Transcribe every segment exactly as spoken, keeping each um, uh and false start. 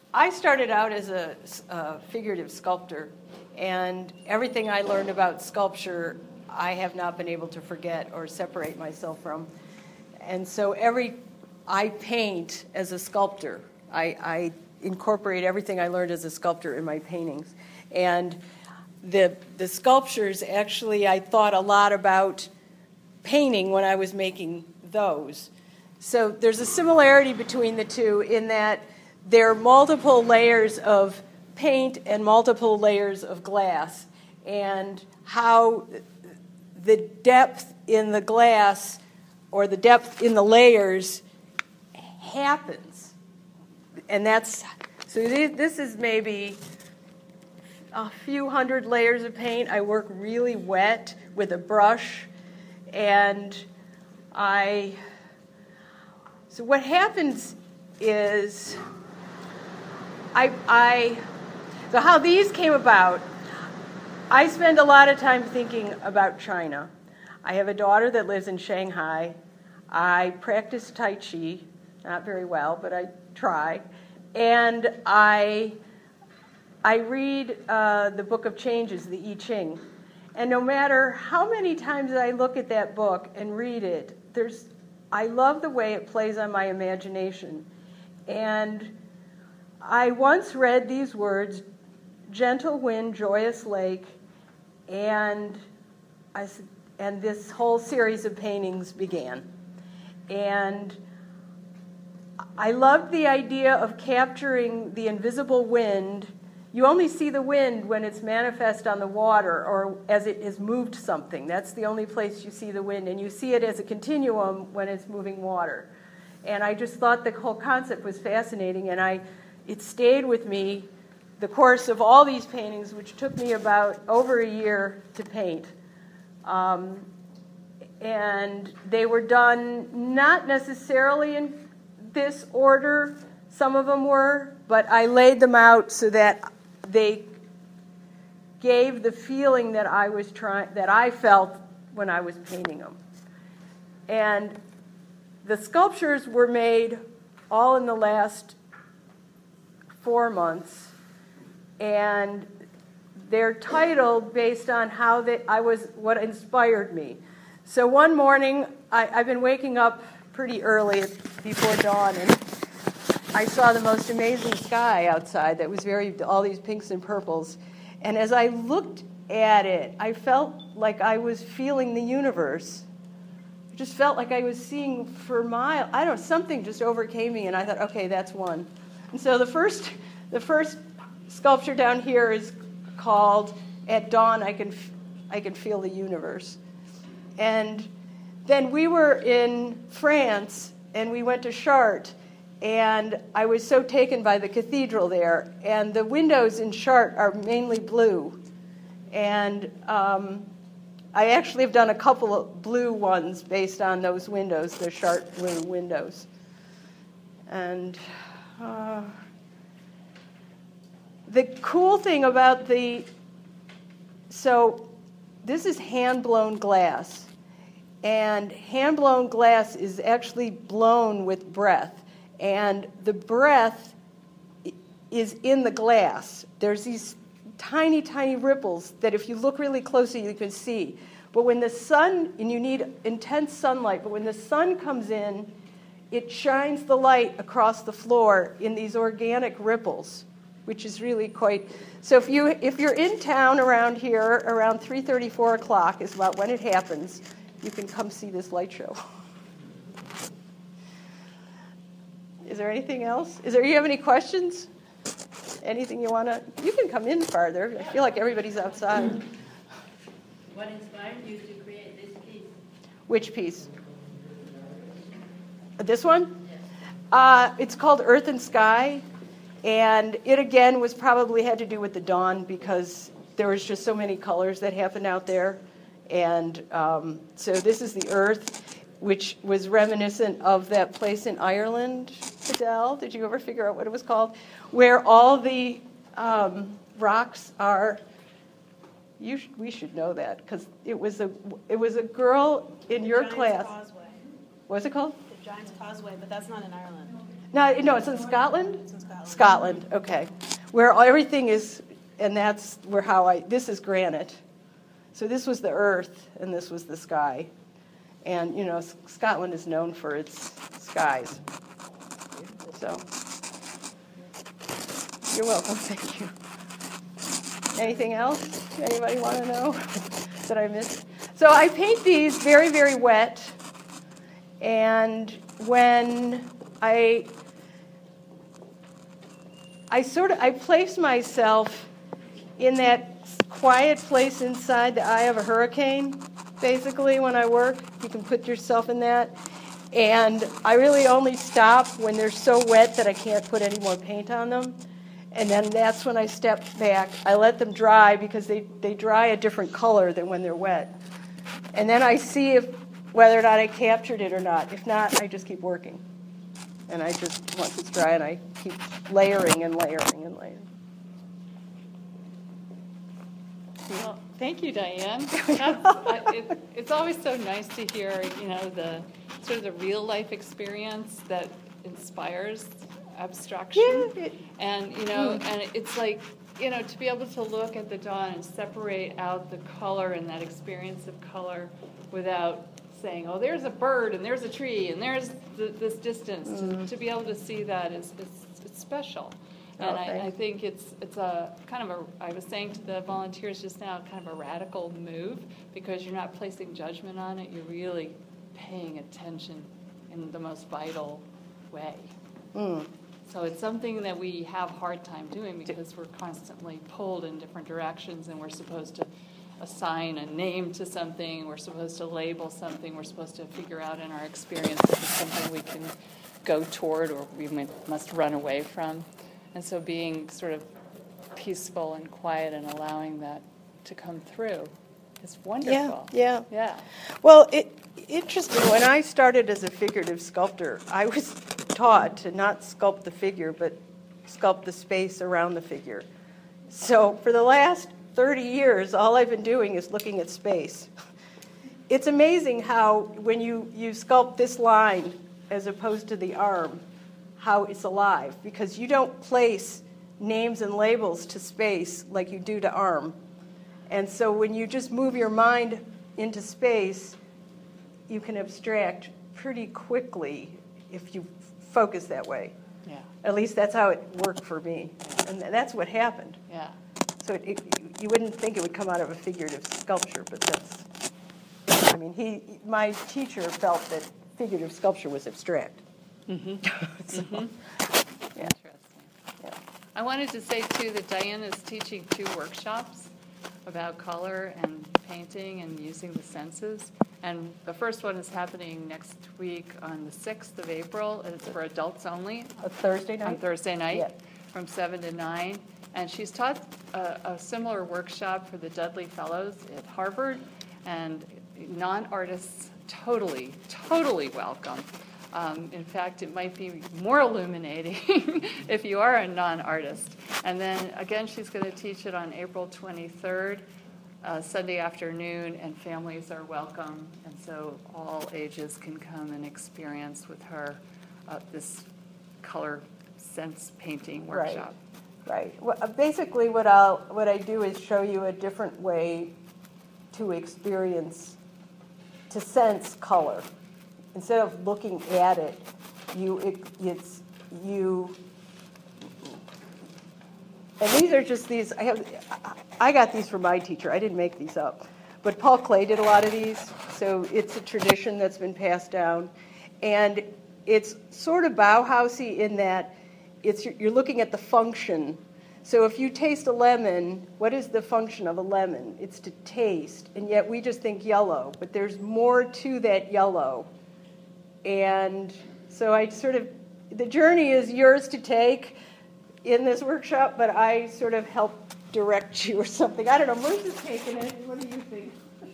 I started out as a, a figurative sculptor, and everything I learned about sculpture I have not been able to forget or separate myself from. And so every I paint as a sculptor. I, I incorporate everything I learned as a sculptor in my paintings. And the the sculptures, actually, I thought a lot about painting when I was making those. So there's a similarity between the two in that there are multiple layers of paint and multiple layers of glass, and how the depth in the glass or the depth in the layers happens. And that's, so this is maybe a few hundred layers of paint. I work really wet with a brush, and I, so what happens is, I, I, so how these came about, I spend a lot of time thinking about China. I have a daughter that lives in Shanghai. I practice Tai Chi, not very well, but I try. And I, I read uh, the Book of Changes, the I Ching. And no matter how many times I look at that book and read it, there's, I love the way it plays on my imagination. And I once read these words, gentle wind, joyous lake, and I, and this whole series of paintings began. And I loved the idea of capturing the invisible wind. You only see the wind when it's manifest on the water or as it has moved something. That's the only place you see the wind, and you see it as a continuum when it's moving water. And I just thought the whole concept was fascinating, and I it stayed with me the course of all these paintings, which took me about over a year to paint. Um, and they were done not necessarily in this order. Some of them were, but I laid them out so that they gave the feeling that I was trying, that I felt when I was painting them. And the sculptures were made all in the last four months, and they're titled based on how they, I was, what inspired me. So one morning, I, I've been waking up pretty early before dawn, and I saw the most amazing sky outside that was very, all these pinks and purples. And as I looked at it, I felt like I was feeling the universe. I just felt like I was seeing for miles. I don't know, something just overcame me, and I thought, okay, that's one. And so the first, the first sculpture down here is called "At Dawn I Can, I Can Feel the Universe." And then we were in France, and we went to Chartres, and I was so taken by the cathedral there. And the windows in Chartres are mainly blue. And um, I actually have done a couple of blue ones based on those windows, the Chartres blue windows. And uh, the cool thing about the, so this is hand-blown glass. And hand-blown glass is actually blown with breath. And the breath is in the glass. There's these tiny, tiny ripples that if you look really closely, you can see. But when the sun, and you need intense sunlight, but when the sun comes in, it shines the light across the floor in these organic ripples, which is really quite... So if, you, if you're in town around here, around three thirty, four o'clock is about when it happens, you can come see this light show. Is there anything else? Is there? You have any questions? Anything you want to? You can come in farther. I feel like everybody's outside. What inspired you to create this piece? Which piece? This one? Yes. Uh, it's called Earth and Sky, and it again was probably had to do with the dawn because there was just so many colors that happened out there, and um, so this is the Earth, which was reminiscent of that place in Ireland. Fidel, did you ever figure out what it was called? Where all the um, rocks are. You sh- we should know that because it was a it was a girl in the your Giant's class. Causeway. What's it called? The Giant's Causeway, but that's not in Ireland. No, no, it's in Scotland? It's in Scotland. Scotland, okay. Where everything is, and that's where how I, this is granite. So this was the earth, and this was the sky. And, you know, Scotland is known for its skies. So, you're welcome, thank you. Anything else? Anybody want to know that I missed? So I paint these very, very wet. And when I, I sort of, I place myself in that quiet place inside the eye of a hurricane, basically, when I work. You can put yourself in that. And I really only stop when they're so wet that I can't put any more paint on them. And then that's when I step back. I let them dry because they, they dry a different color than when they're wet. And then I see if whether or not I captured it or not. If not, I just keep working. And I just, once it's dry, and I keep layering and layering and layering. Well, thank you, Diane. That's, uh, it, it's always so nice to hear, you know, the sort of the real life experience that inspires abstraction. Yeah, it, and you know, mm. and it's like, you know, to be able to look at the dawn and separate out the color and that experience of color without saying, oh, there's a bird and there's a tree and there's th- this distance. Mm. To, to be able to see that is it's, it's special. And oh, I, I think it's it's a kind of a, I was saying to the volunteers just now, kind of a radical move, because you're not placing judgment on it, you're really paying attention in the most vital way. Mm. So it's something that we have a hard time doing because we're constantly pulled in different directions, and we're supposed to assign a name to something, we're supposed to label something, we're supposed to figure out in our experience if it's something we can go toward or we must run away from. And so being sort of peaceful and quiet and allowing that to come through is wonderful. Yeah, yeah. Yeah. Well, it, interesting, when I started as a figurative sculptor, I was taught to not sculpt the figure, but sculpt the space around the figure. So for the last thirty years, all I've been doing is looking at space. It's amazing how when you, you sculpt this line as opposed to the arm, how it's alive, because you don't place names and labels to space like you do to arm. And so when you just move your mind into space, you can abstract pretty quickly if you focus that way. Yeah. At least that's how it worked for me. And that's what happened. Yeah. So it, it, you wouldn't think it would come out of a figurative sculpture, but that's, I mean, he, my teacher felt that figurative sculpture was abstract. Mm-hmm. so, mm-hmm. Yeah. Interesting. Yeah. I wanted to say, too, that Diane is teaching two workshops about color and painting and using the senses. And the first one is happening next week on the sixth of April. It's for adults only. A Thursday night? On Thursday night, yeah. From seven to nine. And she's taught a, a similar workshop for the Dudley Fellows at Harvard. And non-artists totally, totally welcome. Um, in fact, it might be more illuminating if you are a non-artist. And then, again, she's going to teach it on April twenty-third, uh, Sunday afternoon, and families are welcome. And so all ages can come and experience with her uh, this color sense painting workshop. Right. Right. Well, uh, basically, what I'll what I do is show you a different way to experience, to sense color. Instead of looking at it, you it, it's you. And these are just these. I have. I got these from my teacher. I didn't make these up, but Paul Klee did a lot of these. So it's a tradition that's been passed down, and it's sort of Bauhausy in that it's you're looking at the function. So if you taste a lemon, what is the function of a lemon? It's to taste, and yet we just think yellow, but there's more to that yellow. And so I sort of, the journey is yours to take in this workshop, but I sort of help direct you or something. I don't know, Melissa's taking it. What do you think?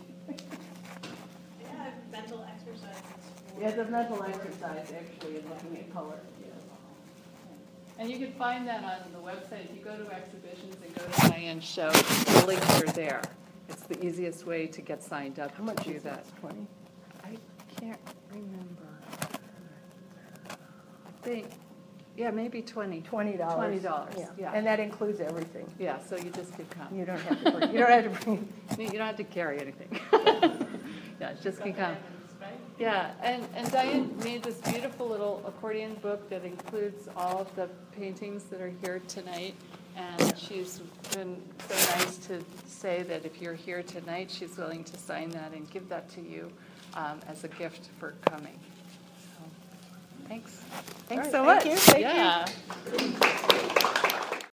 Yeah, mental exercises. Yeah, the mental exercise, actually, in looking at color. And you can find that on the website. If you go to exhibitions and go to Diane's show, the links are there. It's the easiest way to get signed up. How much to do is that? that? twenty? I can't remember. I think Yeah, maybe twenty. twenty dollars. Twenty dollars, yeah. And that includes everything. Yeah, so you just could come. You don't have to bring, you don't have to bring, You don't have to carry anything. Yeah, just can come. Yeah, and, and Diane made this beautiful little accordion book that includes all of the paintings that are here tonight. And she's been so nice to say that if you're here tonight, she's willing to sign that and give that to you um, as a gift for coming. So, thanks. Thanks so All much. right, thank you, thank you. Yeah.